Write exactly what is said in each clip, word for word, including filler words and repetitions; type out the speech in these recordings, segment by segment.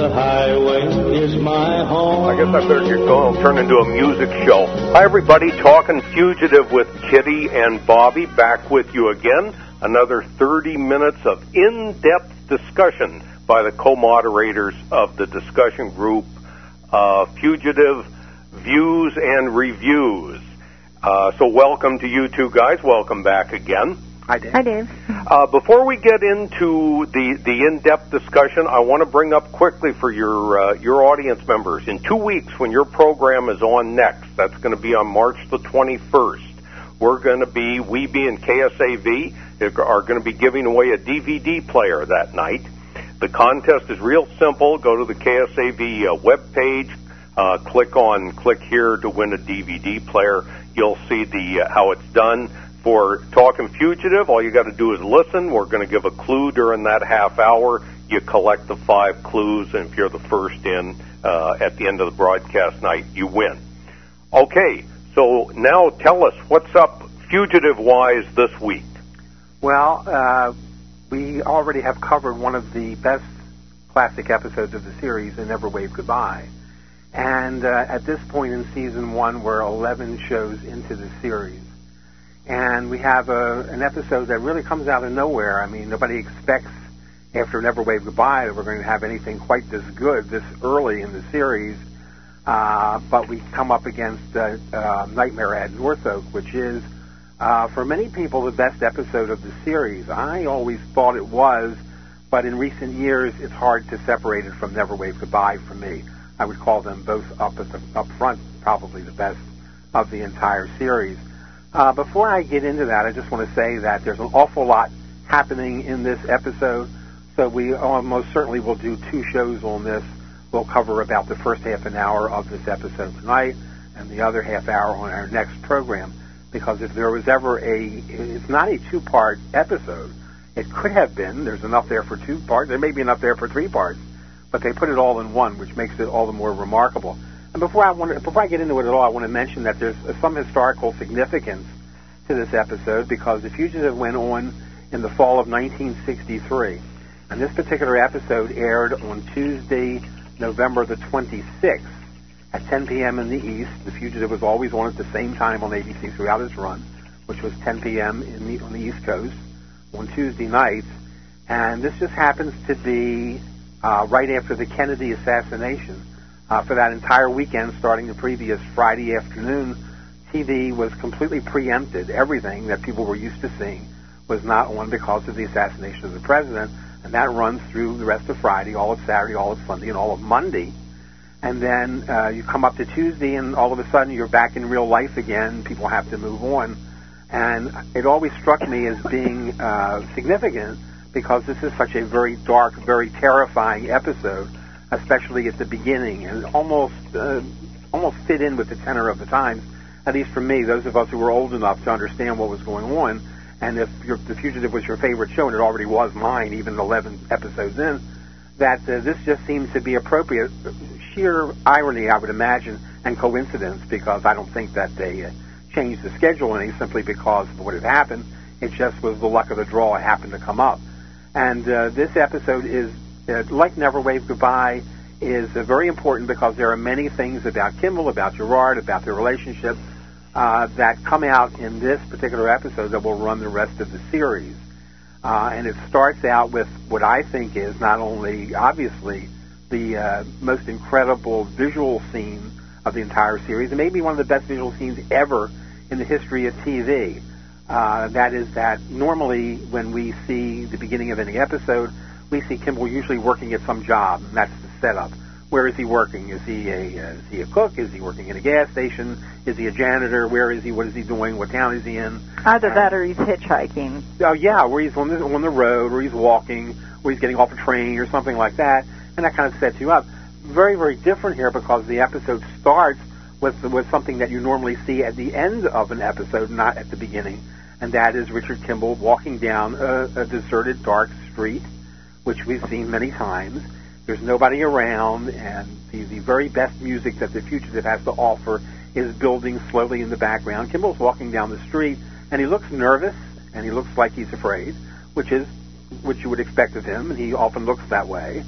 the highway is my home. I guess I better get going. I'll turn into a music show. Hi, everybody. Talking Fugitive with Kitty and Bobby. Back with you again. Another thirty minutes of in-depth discussion by the co-moderators of the discussion group, uh, Fugitive Views and Reviews. Uh, so welcome to you two guys. Welcome back again. Hi, Dave. Hi, Dave. Uh, before we get into the, the in-depth discussion, I want to bring up quickly for your uh, your audience members, in two weeks when your program is on next, that's going to be on March the twenty-first, we're going to be, we being K S A V, are going to be giving away a D V D player that night. The contest is real simple. Go to the K S A V uh, webpage, uh, click on click here to win a D V D player. You'll see the uh, how it's done. For Talking Fugitive, all you got to do is listen. We're going to give a clue during that half hour. You collect the five clues, and if you're the first in uh, at the end of the broadcast night, you win. Okay, so now tell us what's up Fugitive-wise this week. Well, uh, we already have covered one of the best classic episodes of the series, in Never Wave Goodbye. And uh, at this point in season one, we're eleven shows into the series. And we have a, an episode that really comes out of nowhere. I mean, nobody expects after Never Wave Goodbye that we're going to have anything quite this good this early in the series. Uh, but we come up against uh, uh, Nightmare at Northoak, which is, uh, for many people, the best episode of the series. I always thought it was, but in recent years, it's hard to separate it from Never Wave Goodbye for me. I would call them both up at the up front, probably the best of the entire series. Uh, before I get into that, I just want to say that there's an awful lot happening in this episode, so we almost certainly will do two shows on this. We'll cover about the first half an hour of this episode tonight and the other half hour on our next program, because if there was ever a, it's not a two-part episode. It could have been. There's enough there for two parts. There may be enough there for three parts, but they put it all in one, which makes it all the more remarkable. And before I want to, before I get into it at all, I want to mention that there's some historical significance to this episode, because The Fugitive went on in the fall of nineteen sixty-three. And this particular episode aired on Tuesday, November the twenty-sixth at ten p.m. in the East. The Fugitive was always on at the same time on A B C throughout its run, which was ten p.m. in the, on the East Coast on Tuesday nights. And this just happens to be uh, right after the Kennedy assassination. Uh, for that entire weekend, starting the previous Friday afternoon, T V was completely preempted. Everything that people were used to seeing was not on because of the assassination of the president, and that runs through the rest of Friday, all of Saturday, all of Sunday, and all of Monday. And then uh, you come up to Tuesday, and all of a sudden you're back in real life again. People have to move on. And it always struck me as being uh, significant, because this is such a very dark, very terrifying episode, especially at the beginning, and almost uh, almost fit in with the tenor of the times, at least for me, those of us who were old enough to understand what was going on. And if your, The Fugitive was your favorite show, and it already was mine, even eleven episodes in, that uh, this just seems to be appropriate. Sheer irony, I would imagine, and coincidence, because I don't think that they uh, changed the schedule any simply because of what had happened. It just was the luck of the draw. It happened to come up. And uh, this episode is, uh, like Never Wave Goodbye, is uh, very important because there are many things about Kimball, about Gerard, about their relationship uh, that come out in this particular episode that will run the rest of the series. Uh, and it starts out with what I think is not only, obviously, the uh, most incredible visual scene of the entire series, and maybe one of the best visual scenes ever in the history of T V. Uh, that is that normally when we see the beginning of any episode, we see Kimball usually working at some job, and that's the setup. Where is he working? Is he a uh, is he a cook? Is he working in a gas station? Is he a janitor? Where is he? What is he doing? What town is he in? Either uh, that or he's hitchhiking. Oh, yeah, where he's on the, on the road, or he's walking, or he's getting off a train, or something like that, and that kind of sets you up. Very, very different here, because the episode starts with with something that you normally see at the end of an episode, not at the beginning. And that is Richard Kimball walking down a, a deserted, dark street, which we've seen many times. There's nobody around, and the, the very best music that The Fugitive has to offer is building slowly in the background. Kimball's walking down the street, and he looks nervous, and he looks like he's afraid, which is what you would expect of him, and he often looks that way.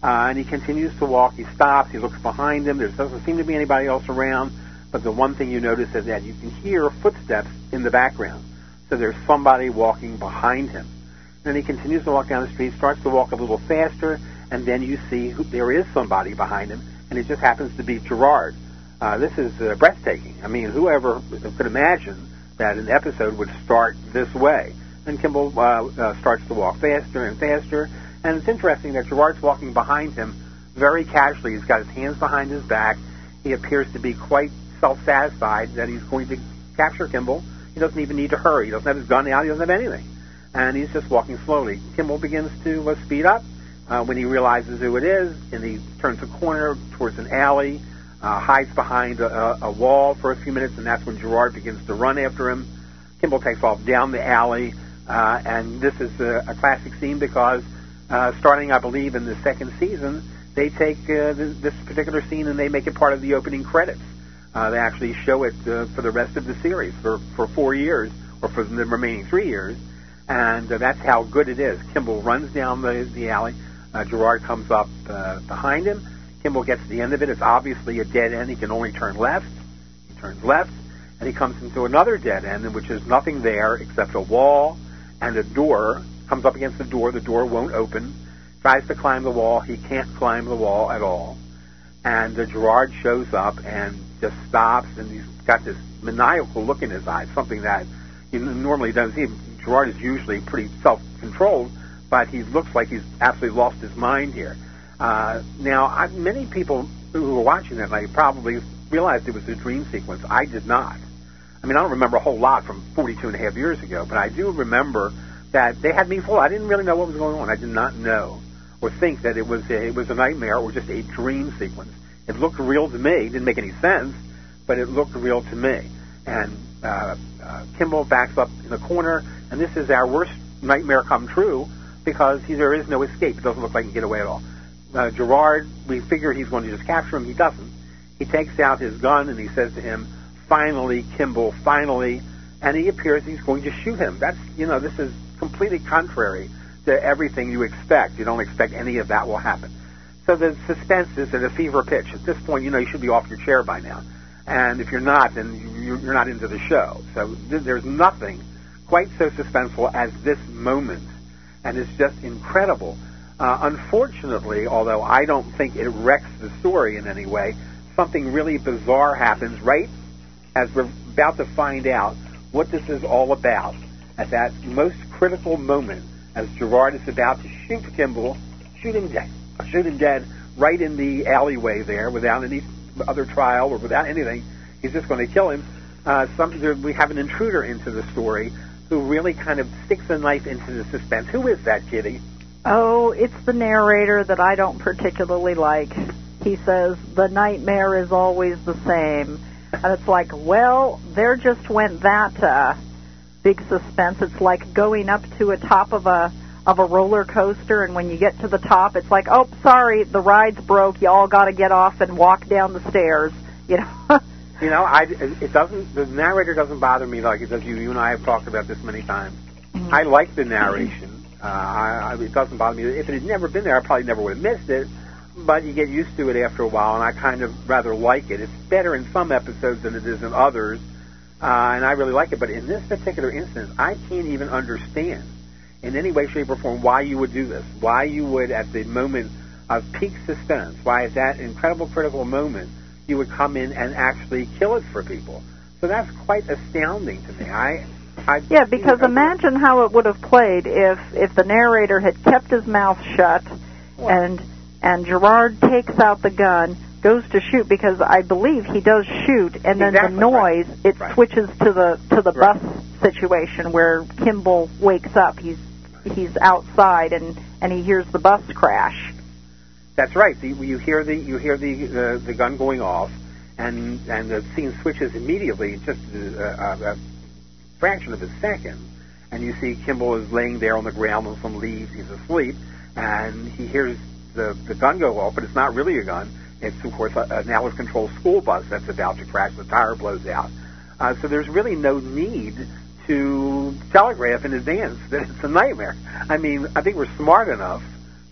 Uh, and he continues to walk. He stops. He looks behind him. There doesn't seem to be anybody else around. But the one thing you notice is that you can hear footsteps in the background. So there's somebody walking behind him. And then he continues to walk down the street, starts to walk a little faster, and then you see who, there is somebody behind him, and it just happens to be Gerard. Uh, this is uh, breathtaking. I mean, whoever could imagine that an episode would start this way? And Kimball uh, uh, starts to walk faster and faster. And it's interesting that Gerard's walking behind him very casually. He's got his hands behind his back. He appears to be quite self-satisfied that he's going to capture Kimball. He doesn't even need to hurry. He doesn't have his gun out. He doesn't have anything. And he's just walking slowly. Kimball begins to uh, speed up uh, when he realizes who it is, and he turns a corner towards an alley, uh, hides behind a, a wall for a few minutes, and that's when Gerard begins to run after him. Kimball takes off down the alley, uh, and this is a, a classic scene because Uh, starting, I believe, in the second season, they take uh, this, this particular scene and they make it part of the opening credits. Uh, they actually show it uh, for the rest of the series for, for four years, or for the remaining three years, and uh, that's how good it is. Kimball runs down the, the alley. Uh, Gerard comes up uh, behind him. Kimball gets to the end of it. It's obviously a dead end. He can only turn left. He turns left, and he comes into another dead end, in which is nothing there except a wall and a door. Comes up against the door. The door won't open. Tries to climb the wall. He can't climb the wall at all. And uh, Gerard shows up and just stops, and he's got this maniacal look in his eyes, something that you normally don't see. Gerard is usually pretty self-controlled, but he looks like he's absolutely lost his mind here. Uh, now, I, many people who were watching that night probably realized it was a dream sequence. I did not. I mean, I don't remember a whole lot from forty-two and a half years ago, but I do remember that they had me fooled. I didn't really know what was going on. I did not know or think that it was a, it was a nightmare or just a dream sequence. It looked real to me. It didn't make any sense, but it looked real to me. And uh, uh, Kimball backs up in the corner, and this is our worst nightmare come true because he, there is no escape. It doesn't look like he can get away at all. Uh, Gerard, we figure he's going to just capture him. He doesn't. He takes out his gun, and he says to him, "Finally, Kimball, finally," and he appears he's going to shoot him. That's, you know, this is completely contrary to everything you expect. You don't expect any of that will happen. So the suspense is at a fever pitch. At this point, you know, you should be off your chair by now. And if you're not, then you're not into the show. So th- there's nothing quite so suspenseful as this moment. And it's just incredible. Uh, unfortunately, although I don't think it wrecks the story in any way, something really bizarre happens right as we're about to find out what this is all about. At that most critical moment, as Gerard is about to shoot Kimball, shoot him dead, shoot him dead right in the alleyway there without any other trial or without anything. He's just going to kill him. Uh, some, there, we have an intruder into the story who really kind of sticks a knife into the suspense. Who is that, Kitty? Oh, it's the narrator that I don't particularly like. He says, "The nightmare is always the same." And it's like, well, there just went that uh, big suspense. It's like going up to a top of a of a roller coaster, and when you get to the top, it's like, oh, sorry, the ride's broke. You all got to get off and walk down the stairs. You know. You know, I, it doesn't. The narrator doesn't bother me like it does you. You and I have talked about this many times. Mm-hmm. I like the narration. Uh, I, I, it doesn't bother me. If it had never been there, I probably never would have missed it. But you get used to it after a while, and I kind of rather like it. It's better in some episodes than it is in others, uh, and I really like it. But in this particular instance, I can't even understand in any way, shape, or form why you would do this, why you would, at the moment of peak suspense, why at that incredible critical moment, you would come in and actually kill it for people. So that's quite astounding to me. I, I yeah, because imagine how it would have played if if the narrator had kept his mouth shut, what? and and Gerard takes out the gun, goes to shoot, because I believe he does shoot, and then exactly, the noise right. it right. switches to the to the right. bus situation where Kimball wakes up. He's he's outside and and he hears the bus crash. That's right. The, you hear the you hear the uh, the gun going off, and and the scene switches immediately, just a, a, a fraction of a second, and you see Kimball is laying there on the ground with some leaves. He's asleep, and he hears the the gun go off, but it's not really a gun. It's of course a, an out-of-control school bus that's about to crash. The tire blows out. Uh, so there's really no need to telegraph in advance that it's a nightmare. I mean, I think we're smart enough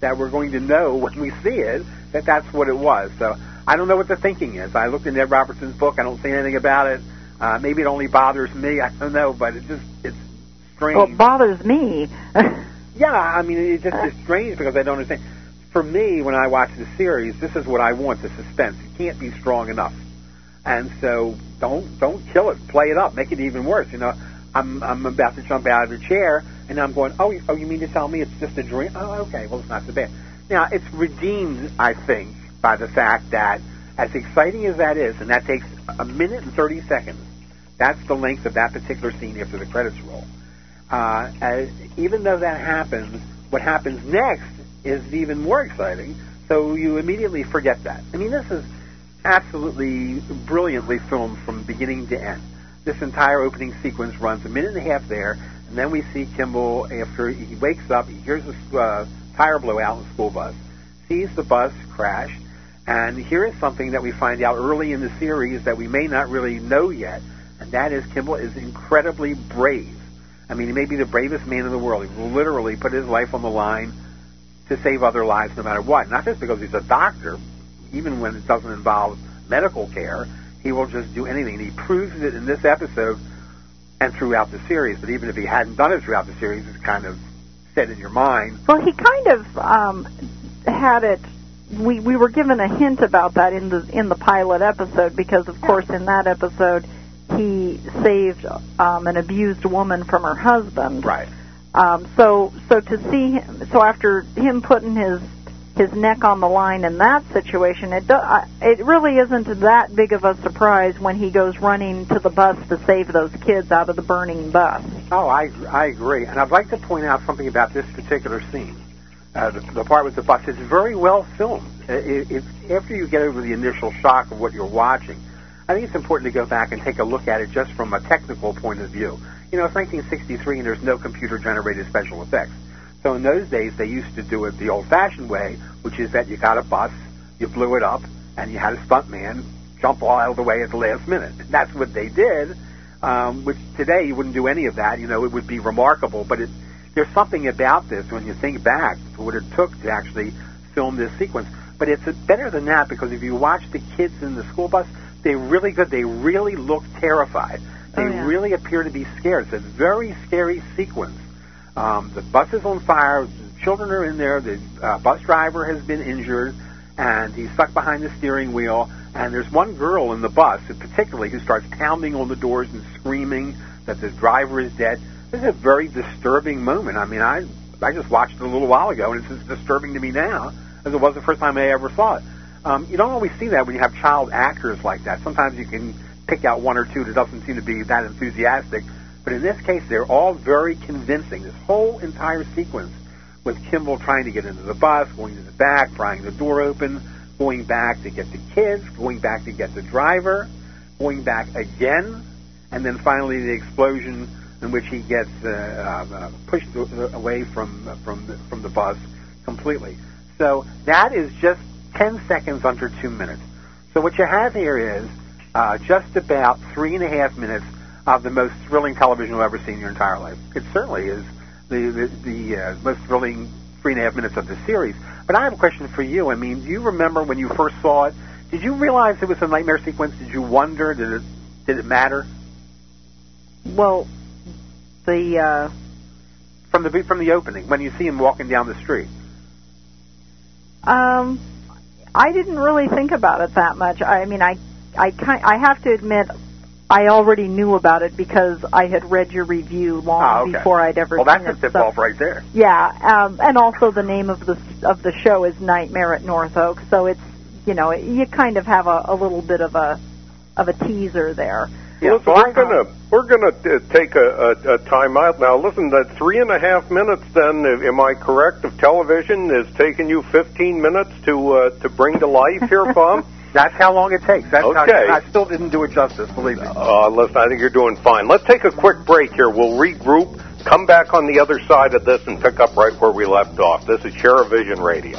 that we're going to know when we see it that that's what it was. So I don't know what the thinking is. I looked in Ed Robertson's book. I don't see anything about it. Uh, maybe it only bothers me. I don't know, but it just it's strange. Well, it bothers me. Yeah, I mean, it just is strange because I don't understand. For me, when I watch the series, this is what I want, the suspense. It can't be strong enough. And so don't don't kill it. Play it up. Make it even worse. You know, I'm I'm about to jump out of the chair, and I'm going, oh, oh, you mean to tell me it's just a dream? Oh, okay, well, it's not so bad. Now, it's redeemed, I think, by the fact that as exciting as that is, and that takes a minute and thirty seconds, that's the length of that particular scene after the credits roll. Uh, as, even though that happens, what happens next is even more exciting, so you immediately forget that. I mean, this is absolutely brilliantly filmed from beginning to end. This entire opening sequence runs a minute and a half there, and then we see Kimball after he wakes up, he hears a uh, tire blow out in the school bus, sees the bus crash, and here is something that we find out early in the series that we may not really know yet, and that is Kimball is incredibly brave. I mean, he may be the bravest man in the world. He will literally put his life on the line to save other lives no matter what. Not just because he's a doctor, even when it doesn't involve medical care, he will just do anything. And he proves it in this episode and throughout the series. But even if he hadn't done it throughout the series, it's kind of set in your mind. Well, he kind of um, had it. We we were given a hint about that in the in the pilot episode because, of course, in that episode he saved um, an abused woman from her husband. Right. Um, so so to see him, so after him putting his his neck on the line in that situation, it do, uh, it really isn't that big of a surprise when he goes running to the bus to save those kids out of the burning bus. Oh, I I agree, and I'd like to point out something about this particular scene. Uh, the, the part with the bus, it's very well filmed. It, it, after you get over the initial shock of what you're watching, I think it's important to go back and take a look at it just from a technical point of view. You know, it's nineteen sixty-three and there's no computer-generated special effects. So in those days, they used to do it the old-fashioned way, which is that you got a bus, you blew it up, and you had a stuntman jump all out of the way at the last minute. That's what they did, um, which today you wouldn't do any of that. You know, it would be remarkable, but it, there's something about this when you think back to what it took to actually film this sequence. But it's better than that because if you watch the kids in the school bus, they're really good. They really look terrified. They oh, yeah. really appear to be scared. It's a very scary sequence. Um, the bus is on fire. The children are in there. The uh, bus driver has been injured, and he's stuck behind the steering wheel. And there's one girl in the bus, particularly, who starts pounding on the doors and screaming that the driver is dead. This is a very disturbing moment. I mean, I I just watched it a little while ago, and it's as disturbing to me now as it was the first time I ever saw it. Um, you don't always see that when you have child actors like that. Sometimes you can pick out one or two that doesn't seem to be that enthusiastic. But in this case, they're all very convincing. This whole entire sequence with Kimball trying to get into the bus, going to the back, prying the door open, going back to get the kids, going back to get the driver, going back again, and then finally the explosion in which he gets uh, uh, pushed away from uh, from the, from the bus completely. So that is just ten seconds under two minutes. So what you have here is uh, just about three and a half minutes of the most thrilling television you've ever seen in your entire life. It certainly is the the, the uh, most thrilling three and a half minutes of the series. But I have a question for you. I mean, do you remember when you first saw it? Did you realize it was a nightmare sequence? Did you wonder? Did it did it matter? Well, the uh, from the from the opening when you see him walking down the street. Um, I didn't really think about it that much. I mean, I I kind I have to admit, I already knew about it because I had read your review long ah, okay. before I'd ever well, seen it. Well, that's a tip-off right there. Yeah, um, and also the name of the of the show is Nightmare at North Oak, so it's, you know, you kind of have a, a little bit of a of a teaser there. Yeah, so we're gonna we're gonna uh, take a, a, a time out now. Listen, that three and a half minutes. Then, am I correct? Of television is taking you fifteen minutes to uh, to bring to life here, Bob. That's how long it takes. That's okay. How, I still didn't do it justice, believe me. Uh, listen, I think you're doing fine. Let's take a quick break here. We'll regroup, come back on the other side of this, and pick up right where we left off. This is Share-A-Vision Radio.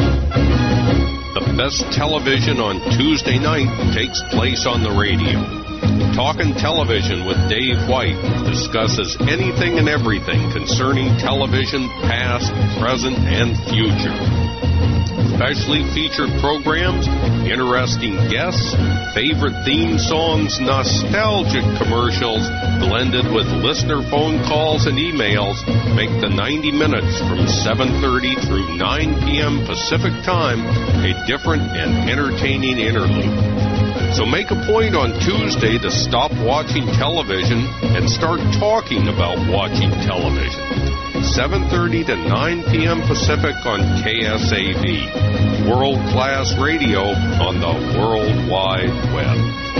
The best television on Tuesday night takes place on the radio. Talkin' Television with Dave White discusses anything and everything concerning television, past, present, and future. Specially featured programs, interesting guests, favorite theme songs, nostalgic commercials, blended with listener phone calls and emails, make the ninety minutes from seven thirty through nine p.m. Pacific Time a different and entertaining interlude. So make a point on Tuesday to stop watching television and start talking about watching television. seven thirty to nine p.m. Pacific on K S A V, world-class radio on the World Wide Web.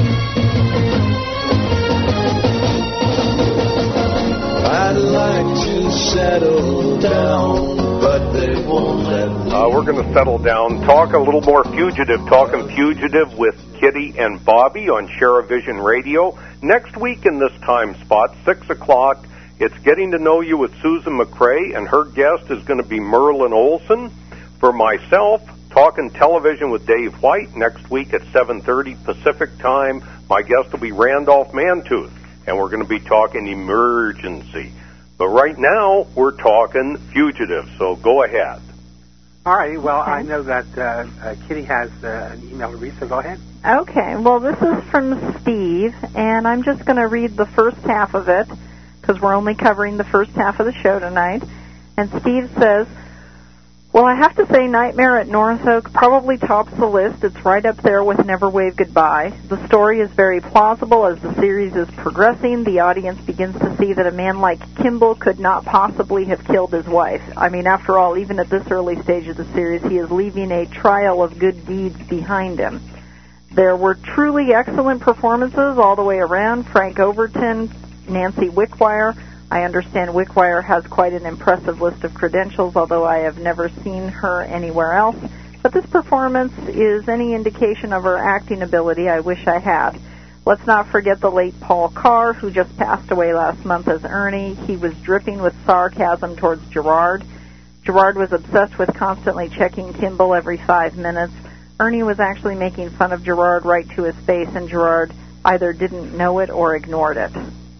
I'd like to settle down, but they won't let me. Uh, we're going to settle down, talk a little more Fugitive, talking Fugitive with Kitty and Bobby on Share-a-Vision Radio. Next week in this time spot, six o'clock, it's Getting to Know You with Susan McCrae, and her guest is going to be Merlin Olsen. For myself, Talking Television with Dave White, next week at seven thirty Pacific Time. My guest will be Randolph Mantooth, and we're going to be talking Emergency. But right now, we're talking Fugitive, so go ahead. All right. Well, I know that uh, uh, Kitty has uh, an email to read, so go ahead. Okay. Well, this is from Steve, and I'm just going to read the first half of it, because we're only covering the first half of the show tonight. And Steve says, well, I have to say Nightmare at North Oak probably tops the list. It's right up there with Never Wave Goodbye. The story is very plausible as the series is progressing. The audience begins to see that a man like Kimball could not possibly have killed his wife. I mean, after all, even at this early stage of the series, he is leaving a trail of good deeds behind him. There were truly excellent performances all the way around. Frank Overton, Nancy Wickwire. I understand Wickwire has quite an impressive list of credentials, although I have never seen her anywhere else. But this performance is any indication of her acting ability. I wish I had. Let's not forget the late Paul Carr, who just passed away last month as Ernie. He was dripping with sarcasm towards Gerard. Gerard was obsessed with constantly checking Kimball every five minutes. Ernie was actually making fun of Gerard right to his face, and Gerard either didn't know it or ignored it.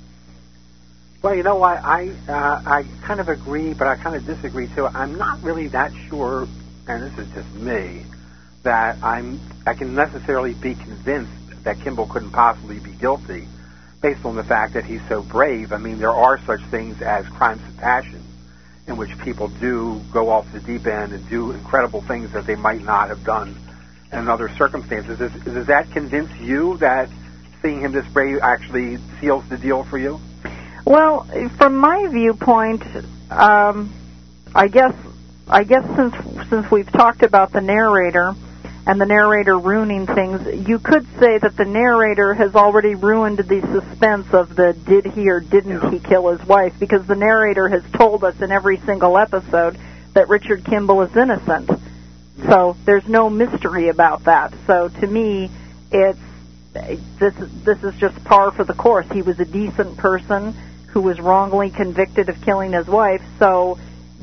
Well, you know what? I uh, I kind of agree, but I kind of disagree too. I'm not really that sure, and this is just me, that I'm I can necessarily be convinced that Kimball couldn't possibly be guilty, based on the fact that he's so brave. I mean, there are such things as crimes of passion, in which people do go off the deep end and do incredible things that they might not have done in other circumstances. Does, does that convince you that seeing him this brave actually seals the deal for you? Well, from my viewpoint, um, I guess I guess since since we've talked about the narrator and the narrator ruining things, you could say that the narrator has already ruined the suspense of the did he or didn't he kill his wife, because the narrator has told us in every single episode that Richard Kimball is innocent. So there's no mystery about that. So to me, it's this this is just par for the course. He was a decent person who was wrongly convicted of killing his wife, so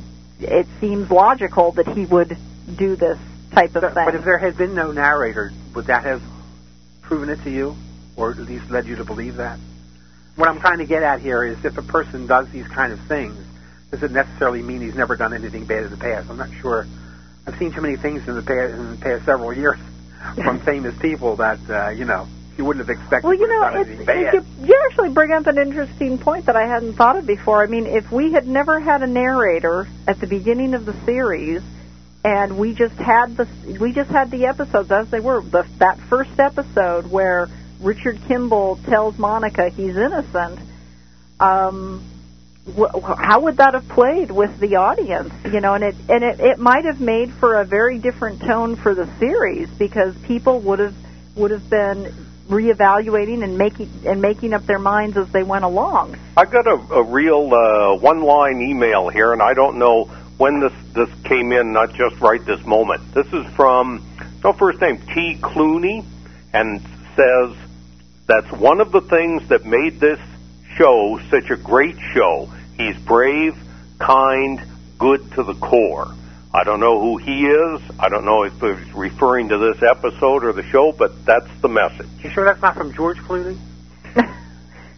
it seems logical that he would do this type of but, thing. But if there had been no narrator, would that have proven it to you, or at least led you to believe that? What I'm trying to get at here is if a person does these kind of things, does it necessarily mean he's never done anything bad in the past? I'm not sure. I've seen too many things in the past, in the past several years from famous people that, uh, you know, you wouldn't have expected. Well, you know, it's, you, you actually bring up an interesting point that I hadn't thought of before. I mean, if we had never had a narrator at the beginning of the series, and we just had the we just had the episodes as they were, the, that first episode where Richard Kimball tells Monica he's innocent, um, wh- how would that have played with the audience? You know, and it and it, it might have made for a very different tone for the series, because people would have would have been reevaluating and making and making up their minds as they went along. I got a, a real uh, one-line email here, and I don't know when this this came in, not just right this moment. This is from, no first name, T. Clooney, and says, that's one of the things that made this show such a great show. He's brave, kind, good to the core. I don't know who he is. I don't know if he's referring to this episode or the show, but that's the message. You sure that's not from George Clooney?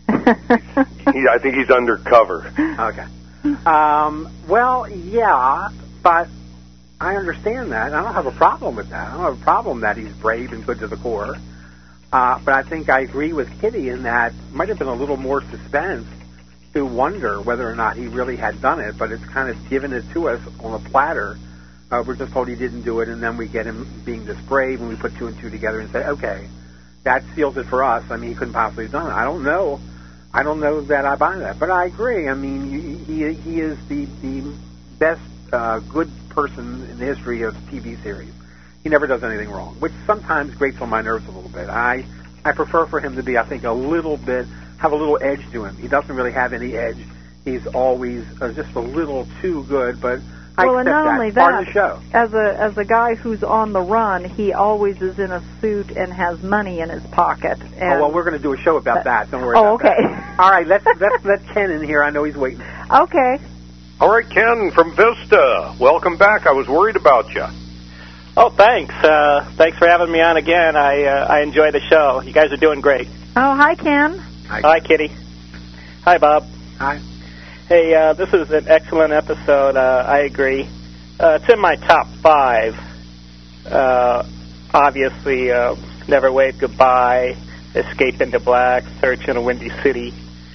he, I think he's undercover. Okay. Um, well, yeah, but I understand that. I don't have a problem with that. I don't have a problem that he's brave and good to the core. Uh, but I think I agree with Kitty in that it might have been a little more suspense to wonder whether or not he really had done it, but it's kind of given it to us on a platter. Uh, we're just told he didn't do it, and then we get him being this brave, and we put two and two together and say, okay, that seals it for us. I mean, he couldn't possibly have done it. I don't know. I don't know that I buy that, but I agree. I mean, he he is the the best uh, good person in the history of T V series. He never does anything wrong, which sometimes grates on my nerves a little bit. I I prefer for him to be, I think, a little bit have a little edge to him. He doesn't really have any edge. He's always uh, just a little too good, but I well, accept and not that. only It's part that, of the show. as a as a guy who's on the run, he always is in a suit and has money in his pocket. And Oh well, we're going to do a show about that. Don't worry. Oh, about okay. that. All right, let's let's let Ken in here. I know he's waiting. Okay. All right, Ken from Vista. Welcome back. I was worried about you. Oh, thanks. Uh, thanks for having me on again. I uh, I enjoy the show. You guys are doing great. Oh, hi, Ken. Hi, Hi Kitty. Hi, Bob. Hi. Hey, uh, this is an excellent episode. Uh, I agree. Uh, it's in my top five. Uh, obviously, uh, Never Wave Goodbye, Escape into Black, Search in a Windy City,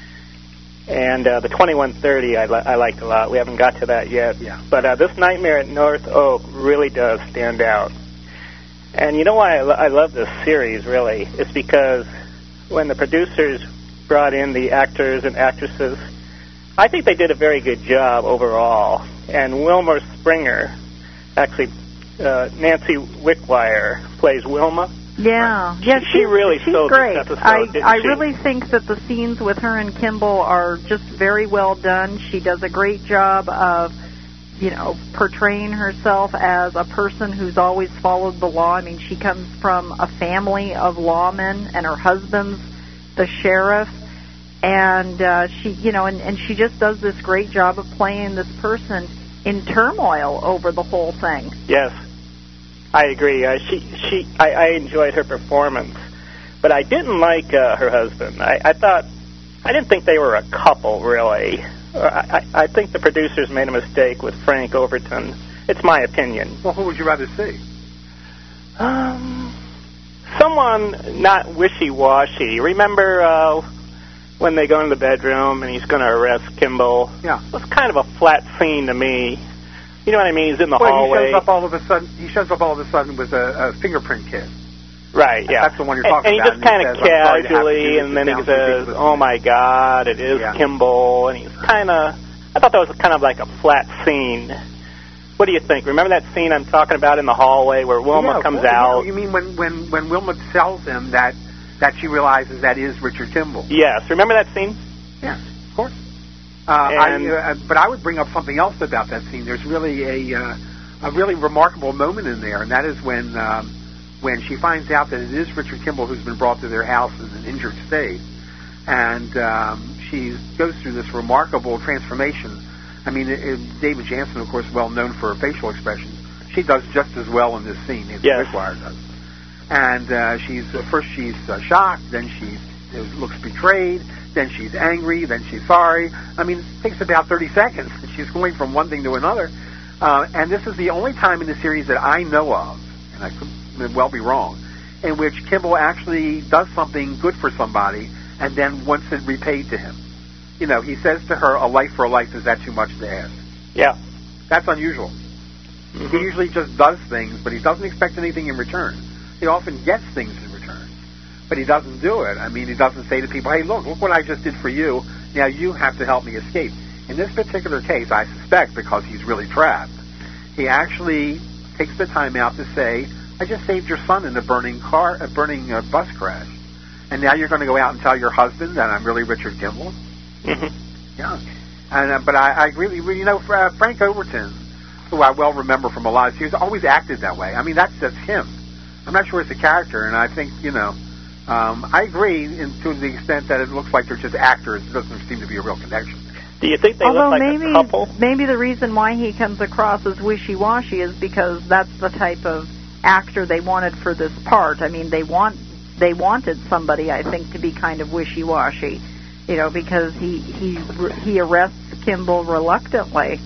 and uh, the twenty-one thirty I, li- I liked a lot. We haven't got to that yet. Yeah. But uh, this Nightmare at North Oak really does stand out. And you know why I, lo- I love this series, really? It's because when the producers brought in the actors and actresses, I think they did a very good job overall. And Wilmer Springer, actually, uh, Nancy Wickwire plays Wilma. Yeah, yeah, She- she she's, really she's sold this great. episode, I didn't I she? really think that the scenes with her and Kimball are just very well done. She does a great job of, you know, portraying herself as a person who's always followed the law. I mean, she comes from a family of lawmen, and her husband's the sheriff, and uh, she, you know, and, and she just does this great job of playing this person in turmoil over the whole thing. Yes, I agree. Uh, she, she, I, I enjoyed her performance, but I didn't like uh, her husband. I, I thought, I didn't think they were a couple, really. Uh, I, I think the producers made a mistake with Frank Overton. It's my opinion. Well, who would you rather see? Um, someone not wishy-washy. Remember uh, when they go into the bedroom and he's going to arrest Kimball? Yeah. It was kind of a flat scene to me. You know what I mean? He's in the Well, hallway. he shows up all of a sudden. He shows up all of a sudden with a, a fingerprint kit. Right, yeah. That's the one you're talking and, about. And he just kind of says, "I'm sorry to have to do casually, this. and then It he sounds says, ridiculous." oh, my God, it is Yeah. Kimball. And he's kind of, I thought that was kind of like a flat scene. What do you think? Remember that scene I'm talking about in the hallway where Wilma Yeah, comes well, out? yeah, you mean when, when, when Wilma tells him that, that she realizes that is Richard Kimball? Yes. Remember that scene? Yeah, of course. Uh, I, And- uh, but I would bring up something else about that scene. There's really a uh, a really remarkable moment in there, and that is when um, when she finds out that it is Richard Kimball who's been brought to their house in an injured state, and um, she goes through this remarkable transformation. I mean, it, it, David Jansen, of course, well known for her facial expressions. She does just as well in this scene as Yes. Wickwire does. And uh, she's uh, first she's uh, shocked, then she uh, looks betrayed, then she's angry, then she's sorry. I mean, it takes about thirty seconds. She's going from one thing to another. Uh, and this is the only time in the series that I know of, and I could well be wrong, in which Kimball actually does something good for somebody and then wants it repaid to him. You know, he says to her, a life for a life, is that too much to ask? Yeah. That's unusual. Mhm. He usually just does things, but he doesn't expect anything in return. He often gets things in return, but he doesn't do it. I mean, he doesn't say to people, hey, look, look what I just did for you. Now you have to help me escape. In this particular case, I suspect because he's really trapped, he actually takes the time out to say, I just saved your son in a burning car, a burning uh, bus crash, and now you're going to go out and tell your husband that I'm really Richard Kimball? Mm-hmm. Yeah. And, uh, but I, I really, you know, uh, Frank Overton, who I well remember from a lot of series, always acted that way. I mean, that's just him. I'm not sure it's a character, and I think, you know, um, I agree in, to the extent that it looks like they're just actors. There doesn't seem to be a real connection. Do you think they Although look like maybe a couple? maybe the reason why he comes across as wishy-washy is because that's the type of actor they wanted for this part. I mean, they want they wanted somebody, I think, to be kind of wishy-washy. you know, because he he he arrests Kimball reluctantly.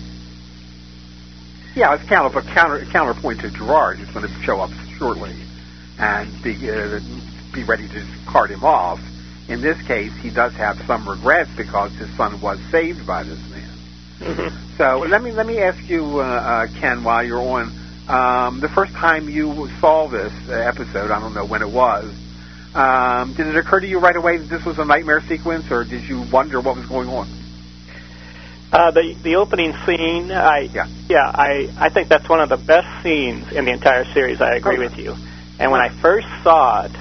Yeah, it's kind of a counter counterpoint to Gerard, who's going to show up shortly and be uh, be ready to cart him off. In this case, he does have some regrets because his son was saved by this man. Mm-hmm. So let me let me ask you, uh, uh, Ken, while you're on, um, the first time you saw this uh, episode, I don't know when it was, um, did it occur to you right away that this was a nightmare sequence, or did you wonder what was going on? Uh, the the opening scene, I yeah, yeah I, I think that's one of the best scenes in the entire series. I agree okay. with you. And when I first saw it,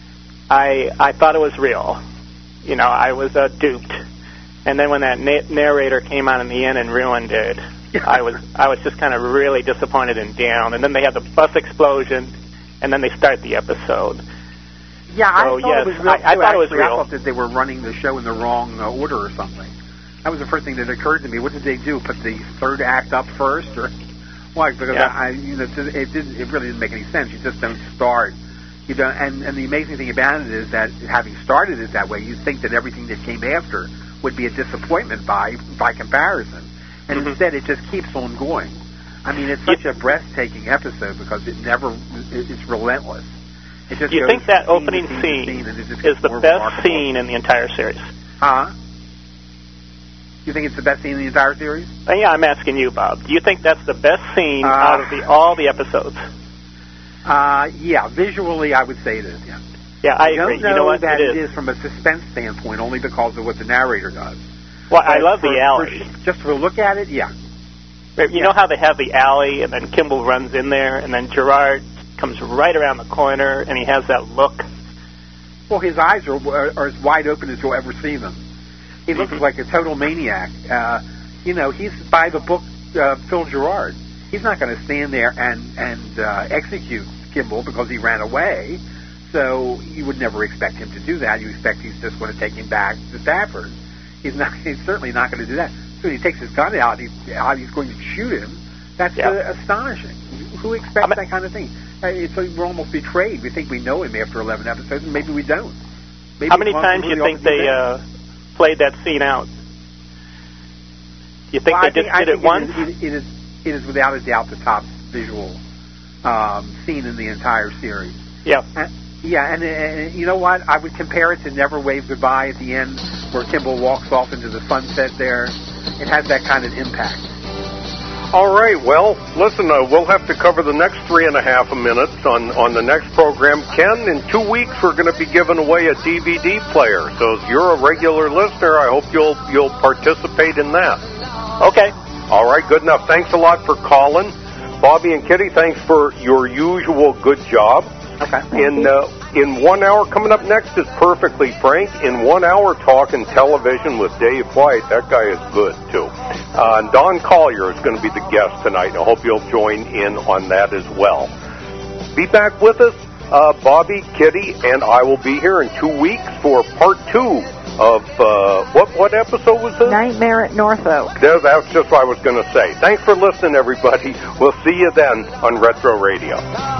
I I thought it was real. You know, I was uh, duped. And then when that na- narrator came on in the end and ruined it, I was I was just kind of really disappointed and down. And then they had the bus explosion, and then they start the episode. Yeah, I so, thought yes, it was real. I, I thought it was real. I thought that they were running the show in the wrong uh, order or something. That was the first thing that occurred to me. What did they do? Put the third act up first, or why? Because yeah. I, you know, it didn't. It really didn't make any sense. You just don't start. You don't. And, and the amazing thing about it is that having started it that way, you think that everything that came after would be a disappointment by by comparison, and mm-hmm. instead it just keeps on going. I mean, it's such a breathtaking episode because it never. It, it's relentless. It just Do you goes think that scene opening scene scene, scene and it just is the more best remarkable. scene in the entire series? Huh? You think it's the best scene in the entire series? Uh, yeah, I'm asking you, Bob. Do you think that's the best scene uh, out of the all the episodes? Uh, yeah, visually I would say it is, yeah. Yeah, I, I agree. don't know you know what? that it, it is. is from a suspense standpoint, only because of what the narrator does. Well, I but love for, the alley. For, just for a look at it, yeah. You yeah. know how they have the alley, and then Kimball runs in there, and then Gerard comes right around the corner, and he has that look. Well, his eyes are, are, are as wide open as you'll ever see them. He looks mm-hmm. like a total maniac. Uh, you know, he's by the book uh, Phil Gerard. He's not going to stand there and, and uh, execute Kimball because he ran away. So you would never expect him to do that. You expect he's just going to take him back to Stafford. He's not. He's certainly not going to do that. So when he takes his gun out, he's, out, he's going to shoot him. That's yep. uh, astonishing. Who expects I'm, that kind of thing? Uh, it's like we're almost betrayed. We think we know him after eleven episodes, and maybe we don't. Maybe how many times do you think they uh, played that scene out? Do you think well, they I think, just did I it think once? It is, it, is, it is without a doubt the top visual um, scene in the entire series. Yeah. And, yeah, and, and you know what? I would compare it to Never Wave Goodbye at the end, where Kimball walks off into the sunset there. It has that kind of impact. All right, well, listen, uh, we'll have to cover the next three and a half minutes on, on the next program. Ken, in two weeks we're going to be giving away a D V D player. So if you're a regular listener, I hope you'll you'll participate in that. Okay. All right, good enough. Thanks a lot for calling. Bobby and Kitty, thanks for your usual good job. Okay. In uh, in one hour, coming up next is Perfectly Frank. In one hour, talking television with Dave White. That guy is good, too. Uh, and Don Collier is going to be the guest tonight, and I hope you'll join in on that as well. Be back with us. Uh, Bobby, Kitty, and I will be here in two weeks for part two of, uh, what, what episode was this? Nightmare at North Oak. There, that's just what I was going to say. Thanks for listening, everybody. We'll see you then on Retro Radio.